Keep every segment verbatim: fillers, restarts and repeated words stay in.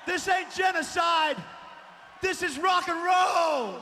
This ain't genocide. This is rock and roll.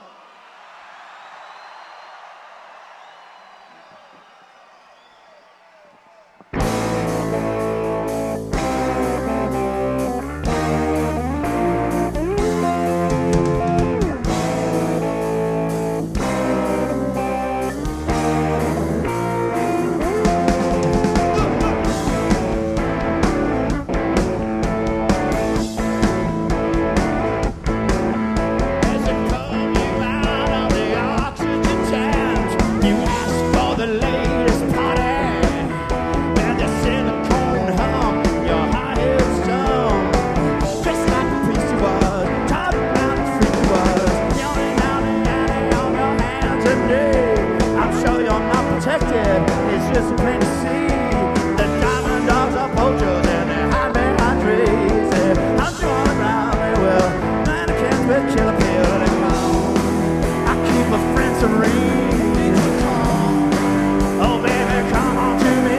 It's just plain to see the diamond dogs are poachers and they hide behind trees. I'm sure around they will mannequins with killer pill and come. I keep my friends serene. Oh baby, come on to me.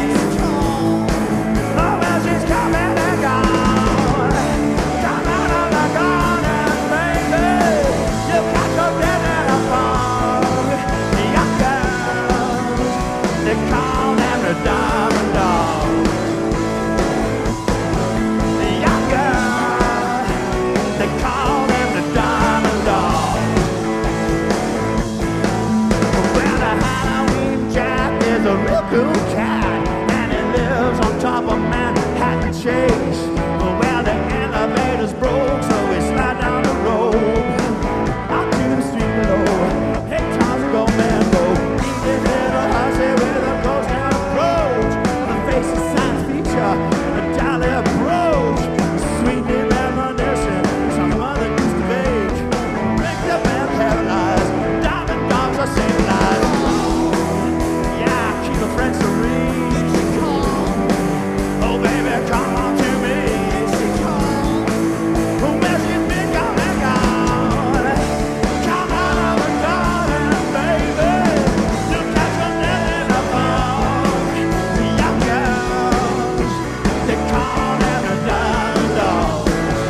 Oh well, she's coming and gone. Come out of the garden, baby. You catch her dead in a fog. Yeah, they call them the diamond dogs. The young girls, they call them the diamond dogs. Well, the Halloween Jack is a real cool cat, and he lives on top of Manhattan Chase. Well, the elevator's broke, so we slide down the road out to the street below. Hey, Tom's go man, go. Eat this little hussy with a ghost and approach. The face is science feature, a dolly approach. Sweet name admonition, some mother used to bake. Rigged up and paralyzed, diamond dogs are saving lives. Yeah, keep a friend serene. Oh baby, come on to me. Oh, where she's been gone and gone. Come out of the garden, baby. You catch her dead in a fog. The young girls, they call them the diamond dogs.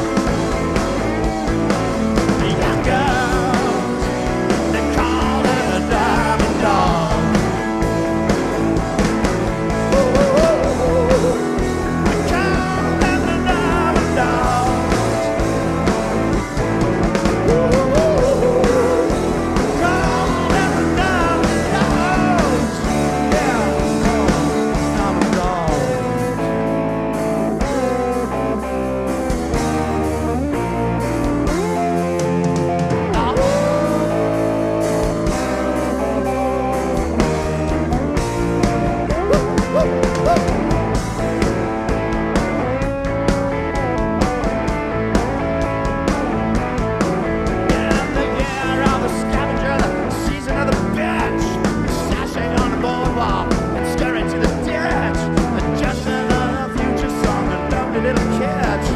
The young girls, they call them the diamond dogs. Oh, oh, oh, oh. They call them the diamond dogs. Oh, oh, oh, oh. Call them the diamond dogs. Yeah, diamond dogs. In the year of the scavenger, the season of the bitch, sashing on the boardwalk and scurrying to the ditch, just another future song, a lovely little catch.